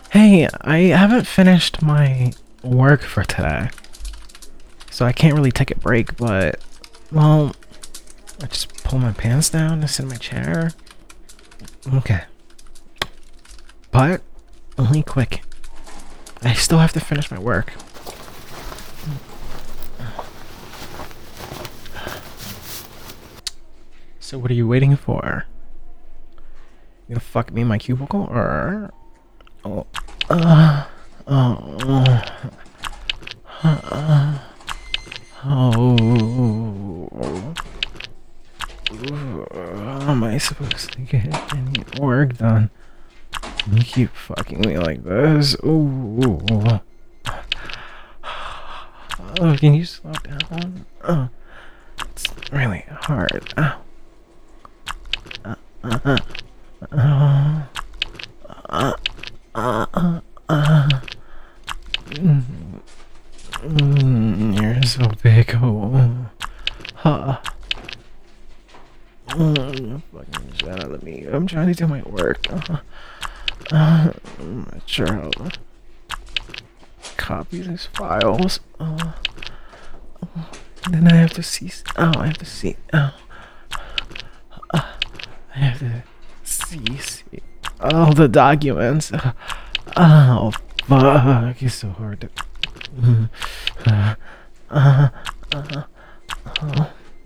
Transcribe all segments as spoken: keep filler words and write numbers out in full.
Hey, I haven't finished my work for today, so I can't really take a break, but, well, I just pull my pants down and sit in my chair. Okay. But, only quick. I still have to finish my work. So what are you waiting for? You gonna fuck me in my cubicle, or... Oh, uh, oh, uh, oh, how am I supposed to get any work done? You keep fucking me like this. Ooh. Oh, can you slow down? Oh, it's really hard. Ow. Uh, uh, uh, uh, uh, uh, uh, uh. Mm, mm, you're so big. Oh. Huh. Mm, fucking shit out of me. I'm trying to do my work. Uh, uh, I'm not sure how to copy these files. Uh, then I have to see. Oh, I have to see. Oh. Uh, I have to see. see. All the documents. Uh, oh, fuck. It's so hard to. Uh, uh, uh, uh,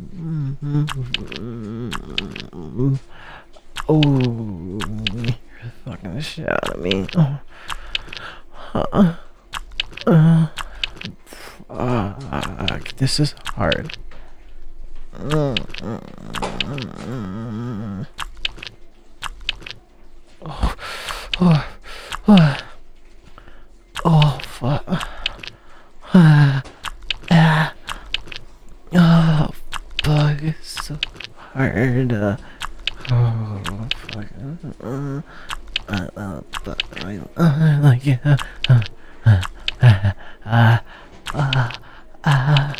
oh, you're fucking the shit out of me. Oh. Uh, uh, fuck, this is hard. Uh, uh, uh, oh, oh, oh, oh, fuck. Uh, uh, oh, fuck, it's so hard. Uh, oh, fuck. Uh, uh, uh, but I, uh, like, yeah. Uh, uh, uh, uh, uh, uh,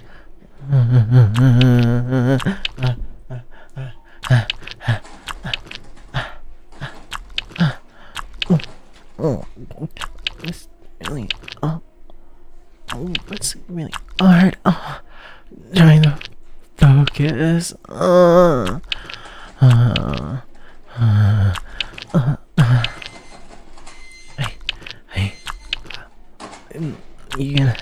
oh, it's really, oh, oh, it's really hard. Oh, trying to focus. Uh, uh, uh, uh, uh. Hey, hey, you gonna?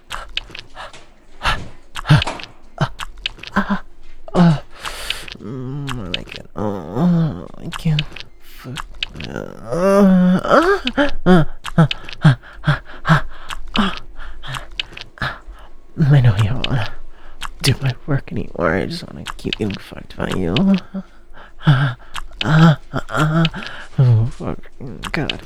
Uh, mm, I like it. Oh, I can't. Fuck. Uh, uh, uh, uh, uh, uh, uh, I know you don't wanna do my work anymore. I just wanna keep getting fucked by you. Uh, uh, uh, oh, fuck. God.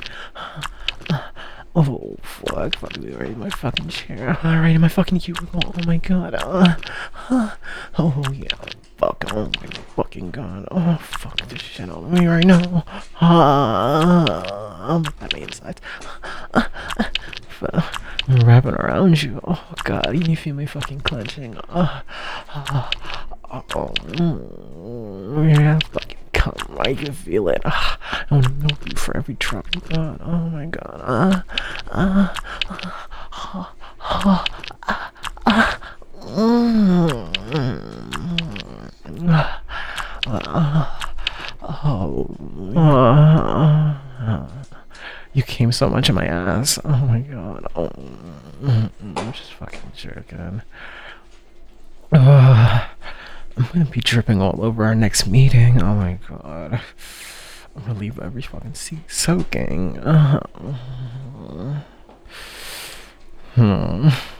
Oh, fuck. Fuck. Right in my fucking chair. Right in my fucking cubicle. Oh my god. Uh, uh, oh, yeah. Fuck. Oh my fucking god. Oh, fuck this shit out of me right now. Uh, I'm my inside. Uh, uh, I'm wrapping around you. Oh god. Can you feel me fucking clenching? Uh, uh, uh, oh. Mm, yeah, fucking come. I can feel it. Uh, I want to milk you for every drop you got. Oh my god. Uh, uh, uh, uh, uh, uh, uh, mm, uh, uh, oh, uh, you came so much in my ass. Oh my god. Oh, I'm just fucking jerking. Uh, I'm gonna be dripping all over our next meeting. Oh my god. I'm gonna leave every fucking seat soaking. Uh, hmm.